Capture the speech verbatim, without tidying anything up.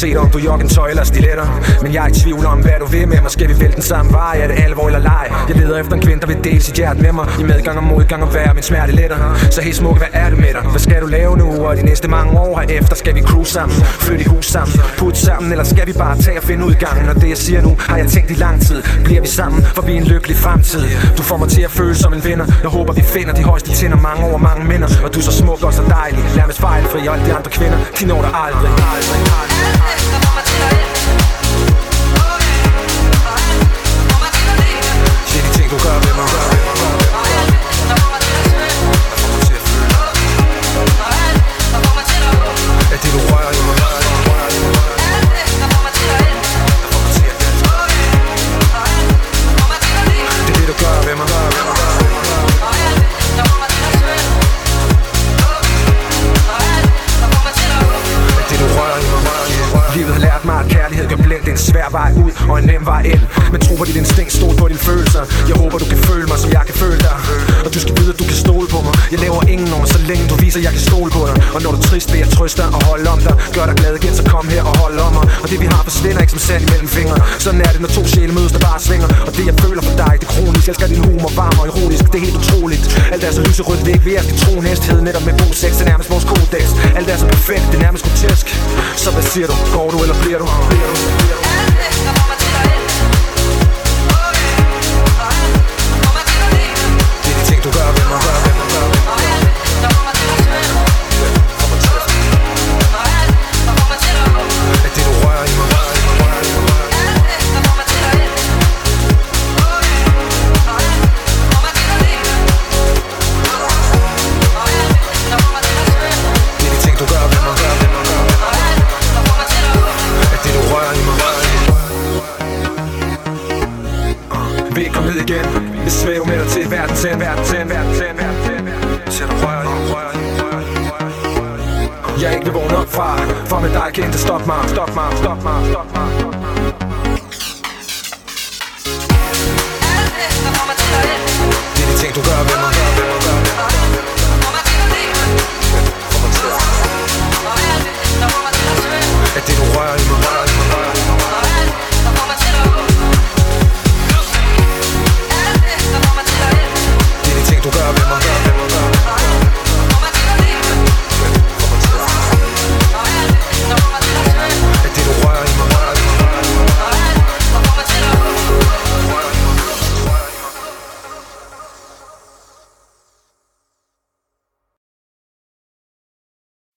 Uanset om du jogger tøj eller stiletter. Men jeg er i tvivl om hvad du vil med mig. Skal vi vælge den samme vej? Er det alvor eller leg? Jeg leder efter en kvinde der vil dele sit hjerte med mig. I medgang og modgang og vejr, min smerte letter. Så helt smukke, hvad er det med dig? Hvad skal du lave nu? Og de næste mange år herefter skal vi cruise sammen. Flytte i hus sammen, putte sammen. Eller skal vi bare tage og finde udgangen? Og det jeg siger nu har jeg tænkt i lang tid. Bliver vi sammen, for vi er en lykkelig fremtid. Du får mig til at føle som en vinder. Jeg håber vi finder de højeste tænder. Mange over mange minder. Og du er så smuk og så dejlig. Nærmest fejlfri, og alle de andre kvinder, de når der aldrig. Shit, de ting du gør ved mig. Er det du rører i mig? Det er det du gør ved mig. Livet har lært mig, at kærlighed kan blende. Det er en svær vej ud og en nem vej ind. Men tro på dit instinkt, stol på dine følelser. Jeg håber du kan føle mig, som jeg kan føle dig. Og du skal vide, at du kan stole på mig. Jeg laver ingen nummer, så længe du viser, at jeg kan stole på dig. Og når du er trist, vil jeg trøste dig og holde om dig. Gør dig glad igen, så kom her og hold om mig. Og det vi har forsvinder ikke som sand imellem fingre. Sådan er det, når to sjæle mødes, der bare svinger. Og det jeg føler for dig, det er kronisk. Jeg elsker din humor, varm og ironisk, det er helt utroligt. Alt er så lyserødt, væk ved at skal tro en hesthed. Netop med god sex, det er nærmest vores kodex. Alt er så perfekt, det er nærmest grotesk. Så hvad siger du? Går du eller bliver du? Bliver du? Bliver du? Det er de ting du gør ved mig. Er det du rører i mig? Det er de ting du gør ved mig. Vil ikke komme ned igen. Jeg svæver med dig til verden til, verden til, verden til, verden til. Sæt og rører i, rører i, rører i, rører i. Jeg er ikke vil vågne op fra. For med dig kan ikke stoppe mig, stop mig, stop mig, stop mig. Det er de ting du gør ved mig.